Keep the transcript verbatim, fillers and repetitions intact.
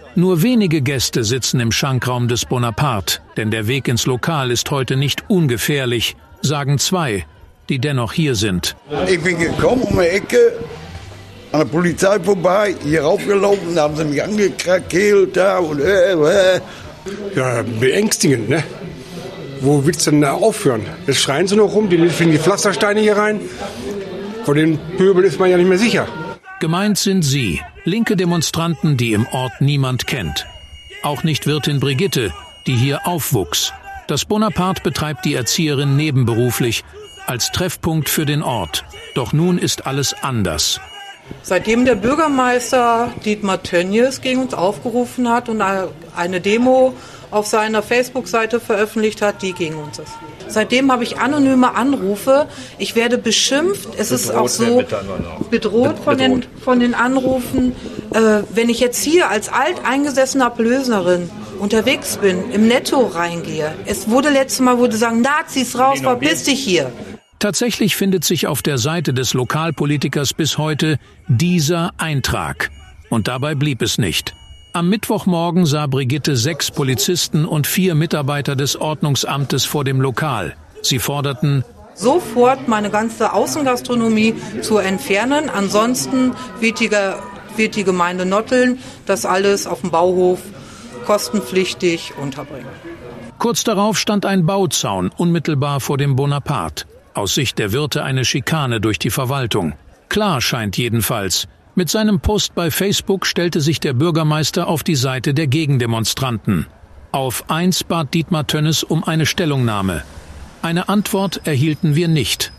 Nur wenige Gäste sitzen im Schankraum des Bonaparte, denn der Weg ins Lokal ist heute nicht ungefährlich, sagen zwei, die dennoch hier sind. Ich bin gekommen um die Ecke, an der Polizei vorbei, hier raufgelaufen, da haben sie mich angekrakelt da und äh, äh. Ja, beängstigend, ne? Wo willst du denn da aufhören? Jetzt schreien sie noch rum, die legen die Pflastersteine hier rein. Vor den Pöbel ist man ja nicht mehr sicher. Gemeint sind sie, linke Demonstranten, die im Ort niemand kennt. Auch nicht Wirtin Brigitte, die hier aufwuchs. Das Bonaparte betreibt die Erzieherin nebenberuflich als Treffpunkt für den Ort. Doch nun ist alles anders. Seitdem der Bürgermeister Dietmar Tönjes gegen uns aufgerufen hat und eine Demo auf seiner Facebook-Seite veröffentlicht hat, die gegen uns ist. Seitdem habe ich anonyme Anrufe. Ich werde beschimpft. Es bedroht, ist auch so bedroht von den, von den Anrufen. Äh, wenn ich jetzt hier als alteingesessene Ablöserin unterwegs bin, im Netto reingehe. Es wurde letztes Mal wurde sagen, Nazis raus, verpiss dich hier. Tatsächlich findet sich auf der Seite des Lokalpolitikers bis heute dieser Eintrag. Und dabei blieb es nicht. Am Mittwochmorgen sah Brigitte sechs Polizisten und vier Mitarbeiter des Ordnungsamtes vor dem Lokal. Sie forderten, sofort meine ganze Außengastronomie zu entfernen. Ansonsten wird die, wird die Gemeinde Notteln das alles auf dem Bauhof kostenpflichtig unterbringen. Kurz darauf stand ein Bauzaun unmittelbar vor dem Bonaparte. Aus Sicht der Wirte eine Schikane durch die Verwaltung. Klar scheint jedenfalls. Mit seinem Post bei Facebook stellte sich der Bürgermeister auf die Seite der Gegendemonstranten. Auf eins bat Dietmar Tönnes um eine Stellungnahme. Eine Antwort erhielten wir nicht.